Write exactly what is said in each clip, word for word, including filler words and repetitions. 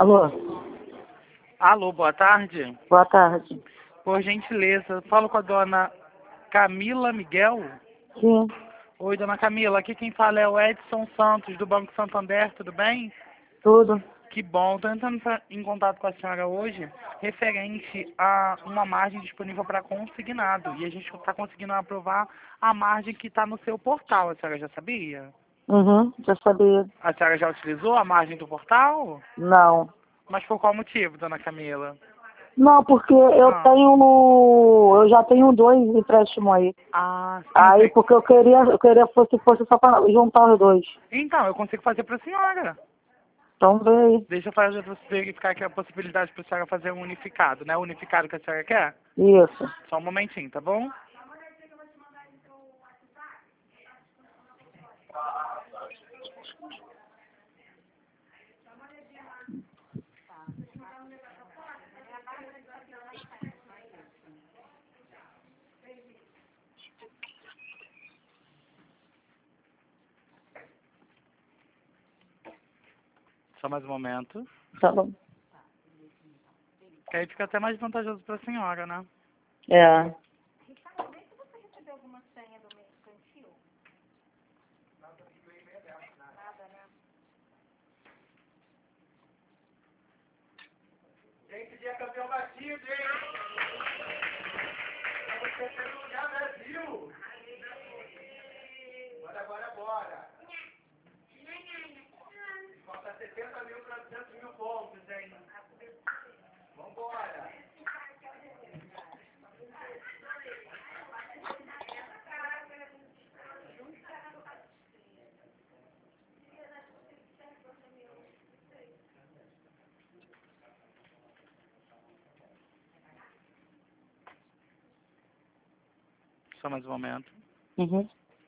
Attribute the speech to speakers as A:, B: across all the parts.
A: Alô,
B: Alô, boa tarde.
A: boa tarde.
B: Por gentileza, falo com a dona Camila Miguel.
A: Sim,
B: Oi, dona Camila, aqui quem fala é o Edson Santos, do Banco Santander, tudo bem?
A: tudo.
B: Que bom, estou entrando pra- em contato com a senhora hoje, referente a uma margem disponível para consignado. E a gente está conseguindo aprovar a margem que está no seu portal, a senhora já sabia?
A: Uhum, já sabia.
B: A senhora já utilizou a margem do portal?
A: Não.
B: Mas por qual motivo, dona Camila?
A: Não, porque eu
B: Ah,
A: tenho, eu já tenho dois empréstimos aí.
B: ah sim,
A: Aí,
B: sei.
A: porque eu queria, eu queria fosse, fosse só para juntar os dois.
B: Então, eu consigo fazer para a senhora.
A: Então, vê aí.
B: Deixa eu fazer, verificar aqui a possibilidade para a senhora fazer um unificado, né? O unificado que a senhora quer?
A: Isso.
B: Só um momentinho, tá bom? Só mais um momento.
A: Tá bom.
B: Que aí fica até mais vantajoso para a senhora, né?
A: É.
B: Gente, dia campeão batido, hein? Estamos em terceiro lugar, Brasil! Bora, bora, bora! Falta setenta mil para duzentos mil pontos, hein? Vambora! Só mais um momento.
A: Uhum.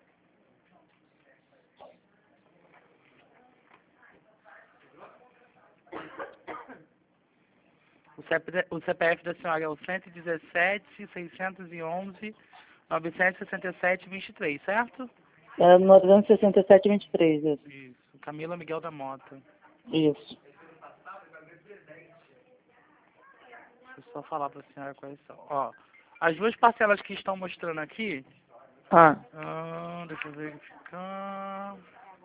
B: O C P F, o C P F da senhora é o cento e dezessete, seiscentos e onze, novecentos e sessenta e sete, vinte e três, certo?
A: É novecentos e sessenta e sete, vinte e três, isso.
B: Isso. Camila Miguel da Mota.
A: Isso.
B: Deixa eu só falar para a senhora quais são. Ó, as duas parcelas que estão mostrando aqui,
A: Ah,
B: ah, deixa eu verificar.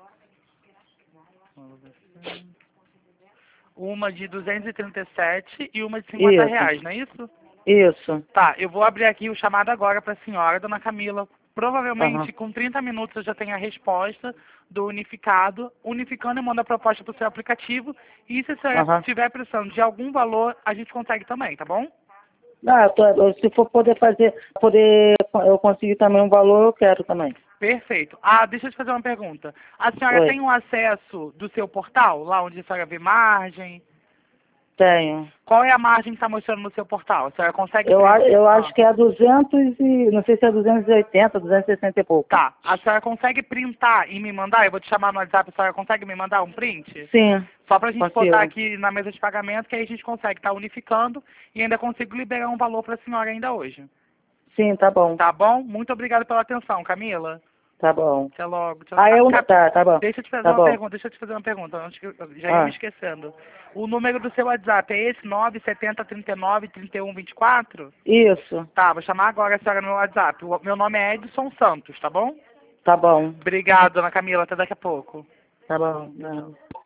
B: Uma de duzentos e trinta e sete e uma de cinquenta
A: isso.
B: reais, não é isso?
A: Isso.
B: Tá, eu vou abrir aqui o chamado agora para a senhora, dona Camila.
A: Aham.
B: Provavelmente com trinta minutos eu já tenho a resposta do unificado. Unificando, eu mando a proposta para o seu aplicativo. E se a senhora
A: Aham.
B: estiver precisando de algum valor, a gente consegue também, tá bom?
A: Ah, eu tô, eu- se for poder fazer, poder eu conseguir também um valor, eu quero também.
B: Perfeito. Ah, deixa eu te fazer uma pergunta. A senhora
A: Oi.
B: tem um acesso do seu portal, lá onde a senhora vê margem?
A: Tenho.
B: Qual é a margem que está mostrando no seu portal? A senhora consegue
A: Eu, a-
B: print?
A: eu
B: Ah,
A: acho que é duzentos e... Não sei se é duzentos e oitenta, duzentos e sessenta e pouco.
B: tá. A senhora consegue printar e me mandar? Eu vou te chamar no WhatsApp, a senhora consegue me mandar um print?
A: Sim,
B: Só pra gente botar
A: consigo.
B: aqui na mesa de pagamento, que aí a gente consegue estar unificando e ainda consigo liberar um valor para a senhora ainda hoje.
A: Sim, tá bom.
B: Tá bom? Muito obrigado pela atenção, Camila.
A: Tá bom.
B: Até logo. Tchau.
A: Ah,
B: Ah,
A: eu...
B: Ca-
A: Tá, tá bom.
B: Deixa eu te fazer
A: Tá
B: uma
A: bom.
B: pergunta, deixa eu te fazer uma pergunta, antes que eu já ia me
A: Ah,
B: esquecendo. O número do seu WhatsApp é esse, nove sete zero, trinta e nove, trinta e um, vinte e quatro?
A: isso.
B: Tá, vou chamar agora a senhora no meu WhatsApp. O meu nome é Edson Santos, tá bom?
A: Tá bom.
B: Obrigado, dona Camila. Até daqui a pouco.
A: Tá bom. Não.